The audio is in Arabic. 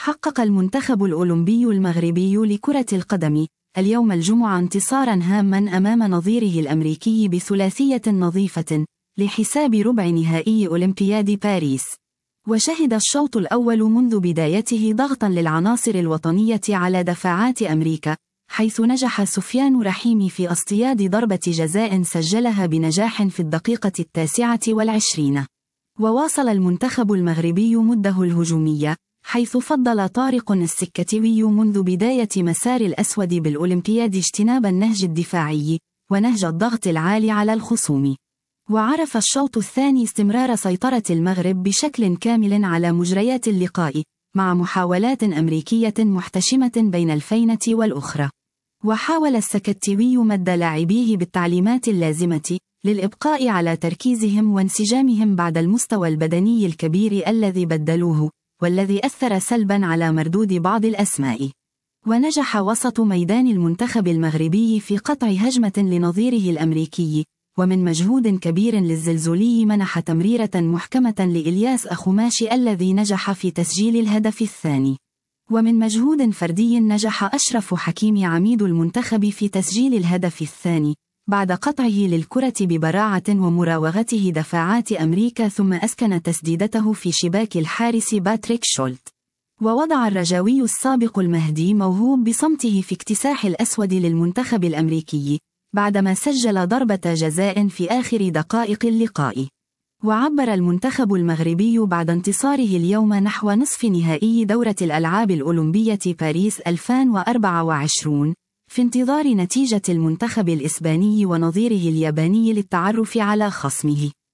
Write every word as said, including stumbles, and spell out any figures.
حقق المنتخب الأولمبي المغربي لكرة القدم اليوم الجمعة انتصاراً هاماً أمام نظيره الأمريكي بثلاثية نظيفة لحساب ربع نهائي أولمبياد باريس. وشهد الشوط الأول منذ بدايته ضغطاً للعناصر الوطنية على دفاعات أمريكا، حيث نجح سفيان رحيمي في اصطياد ضربة جزاء سجلها بنجاح في الدقيقة التاسعة والعشرين. وواصل المنتخب المغربي مده الهجومية، حيث فضل طارق السكتوي منذ بداية مسار الأسود بالأولمبياد اجتناب النهج الدفاعي ونهج الضغط العالي على الخصوم. وعرف الشوط الثاني استمرار سيطرة المغرب بشكل كامل على مجريات اللقاء، مع محاولات أمريكية محتشمة بين الفينة والأخرى. وحاول السكتوي مد لاعبيه بالتعليمات اللازمة للإبقاء على تركيزهم وانسجامهم بعد المستوى البدني الكبير الذي بدلوه، والذي أثر سلباً على مردود بعض الأسماء. ونجح وسط ميدان المنتخب المغربي في قطع هجمة لنظيره الأمريكي، ومن مجهود كبير للزلزولي منح تمريرة محكمة لإلياس أخماشي الذي نجح في تسجيل الهدف الثاني. ومن مجهود فردي نجح أشرف حكيمي عميد المنتخب في تسجيل الهدف الثاني، بعد قطعه للكرة ببراعة ومراوغته دفاعات أمريكا، ثم أسكن تسديدته في شباك الحارس باتريك شولت. ووضع الرجاوي السابق المهدي موهوب بصمته في اكتساح الأسود للمنتخب الأمريكي، بعدما سجل ضربة جزاء في آخر دقائق اللقاء. وعبر المنتخب المغربي بعد انتصاره اليوم نحو نصف نهائي دورة الألعاب الأولمبية باريس ألفين وأربعة وعشرين في انتظار نتيجة المنتخب الإسباني ونظيره الياباني للتعرف على خصمه.